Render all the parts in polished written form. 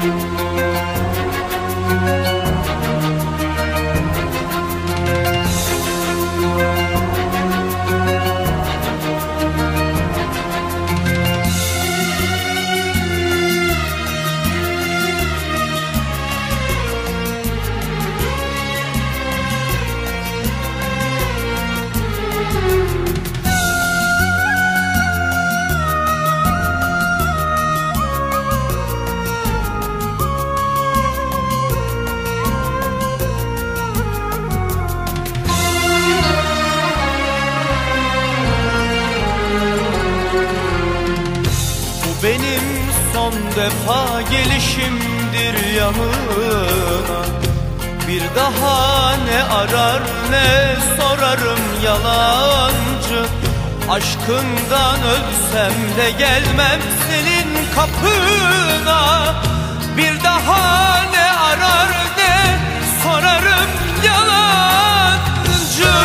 Benim son defa gelişimdir yanına. Bir daha ne arar ne sorarım yalancı. Aşkından ölsem de gelmem senin kapına. Bir daha ne arar ne sorarım yalancı.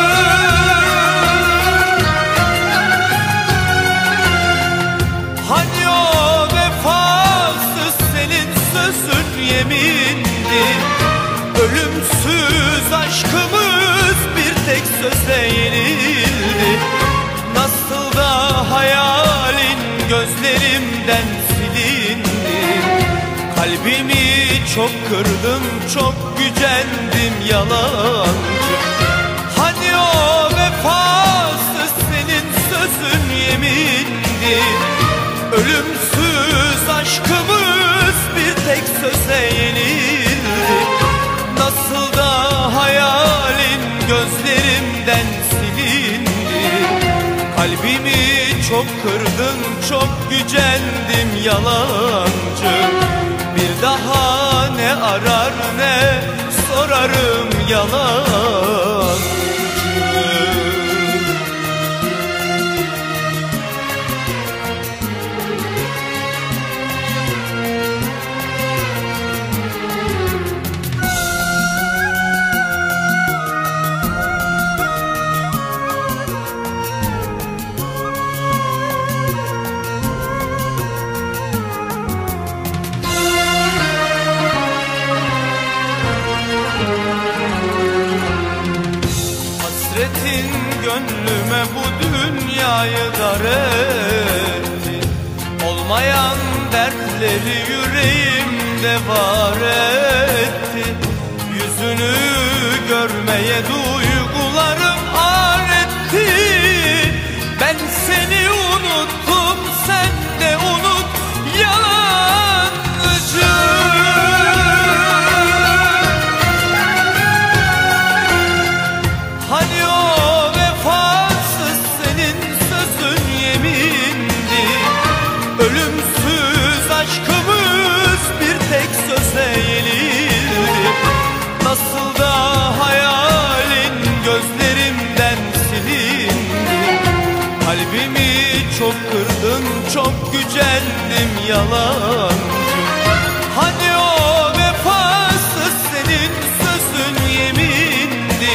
Hani o vefasız senin sözün yemindi. Ölümsüz aşkımız bir tek söze yenildi. Nasıl da hayalin gözlerimden silindi. Kalbimi çok kırdım, çok gücendim yalancı. Hani o vefasız senin sözün yemindi. Ölümsüz aşkımız bir tek söze yenildi. Nasıl da hayalin gözlerimden silindi. Kalbimi çok kırdın, çok gücendim yalancı. Bir daha ne arar ne sorarım yalancı. Hasretin gönlüme bu dünyayı dar etti. Olmayan dertleri yüreğimde var etti. Yüzünü görmeye duygularım ağır etti. Ben seni unuttum, sen de unut yalancı. Hani o vefasız senin sözün yemindi. Ölümsüz aşkımız bir tek söze yenildi. Nasıl da hayalin gözlerimden silindi. Kalbimi çok kırdın, çok gücendim yalancı. Hani o vefasız senin sözün yemindi.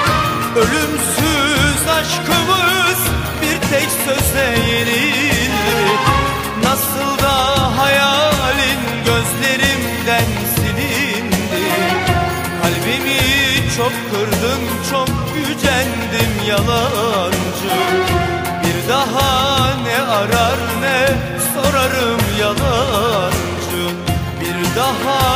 Ölümsüz aşkımız bir tek söze yenildi. Nasıl da hayalin gözlerimden silindi. Kalbimi çok kırdın, çok gücendim yalancı. Bir daha ne arar ne sorarım yalancı. Bir daha